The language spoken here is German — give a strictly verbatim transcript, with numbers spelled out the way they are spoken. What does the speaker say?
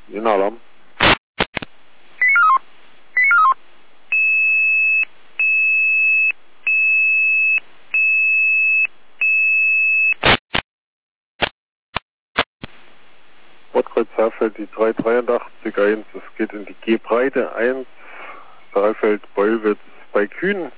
Inalarm. Bordkreuz Saalfeld, die drei dreiundachtzig eins, es geht in die G-Breite eins, Saalfeld, Beulwitz bei Kühn.